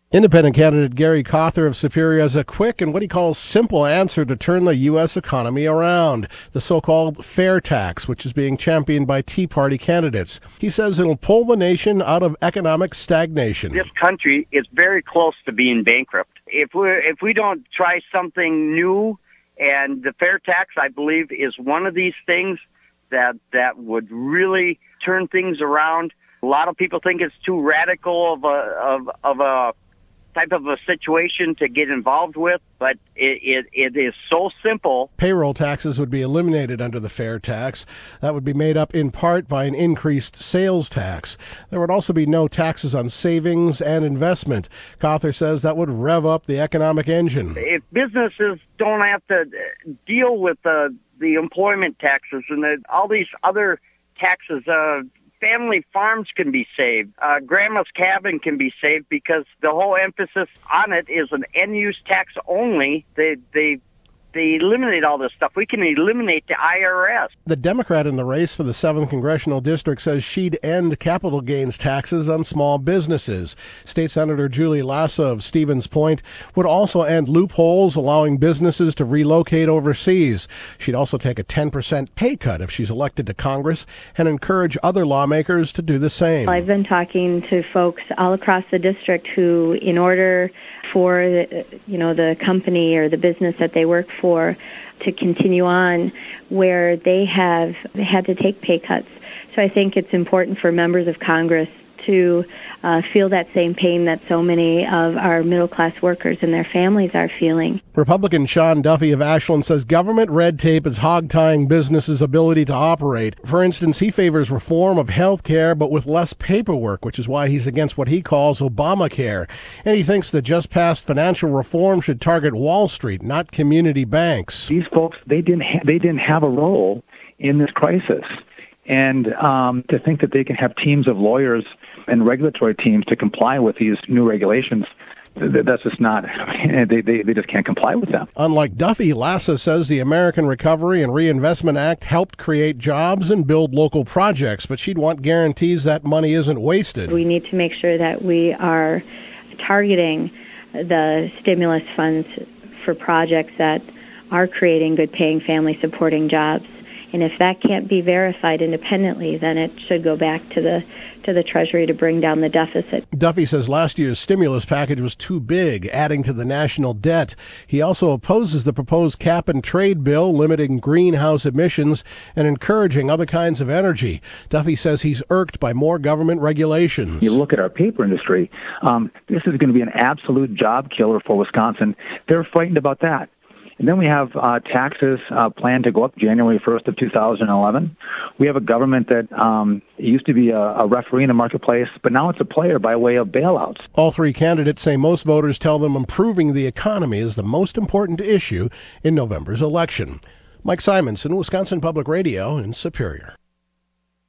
Independent candidate Gary Cawthor of Superior has a quick and what he calls simple answer to turn the U.S. economy around, the so-called fair tax, which is being championed by Tea Party candidates. He says it'll pull the nation out of economic stagnation. This country is very close to being bankrupt. If we don't try something new, and the fair tax, I believe, is one of these things that would really turn things around. A lot of people think it's too radical of a type of a situation to get involved with, but it is so simple. Payroll taxes would be eliminated under the fair tax. That would be made up in part by an increased sales tax. There would also be no taxes on savings and investment. Cawthor says that would rev up the economic engine. If businesses don't have to deal with the employment taxes and all these other taxes, family farms can be saved. Grandma's cabin can be saved because the whole emphasis on it is an end-use tax only. They eliminate all this stuff. We can eliminate the IRS. The Democrat in the race for the 7th Congressional District says she'd end capital gains taxes on small businesses. State Senator Julie Lassa of Stevens Point would also end loopholes allowing businesses to relocate overseas. She'd also take a 10% pay cut if she's elected to Congress and encourage other lawmakers to do the same. I've been talking to folks all across the district who, in order for the company or the business that they work for to continue on, where they have had to take pay cuts. So I think it's important for members of Congress to feel that same pain that so many of our middle-class workers and their families are feeling. Republican Sean Duffy of Ashland says government red tape is hog-tying businesses' ability to operate. For instance, he favors reform of health care, but with less paperwork, which is why he's against what he calls Obamacare. And he thinks the just-passed financial reform should target Wall Street, not community banks. These folks, they didn't have a role in this crisis. And to think that they can have teams of lawyers and regulatory teams to comply with these new regulations, that's just not, they just can't comply with them. Unlike Duffy, Lassa says the American Recovery and Reinvestment Act helped create jobs and build local projects, but she'd want guarantees that money isn't wasted. We need to make sure that we are targeting the stimulus funds for projects that are creating good-paying, family-supporting jobs. And if that can't be verified independently, then it should go back to the Treasury to bring down the deficit. Duffy says last year's stimulus package was too big, adding to the national debt. He also opposes the proposed cap-and-trade bill limiting greenhouse emissions and encouraging other kinds of energy. Duffy says he's irked by more government regulations. You look at our paper industry, this is going to be an absolute job killer for Wisconsin. They're frightened about that. And then we have taxes planned to go up January 1st of 2011. We have a government that used to be a referee in the marketplace, but now it's a player by way of bailouts. All three candidates say most voters tell them improving the economy is the most important issue in November's election. Mike Simonson, Wisconsin Public Radio in Superior.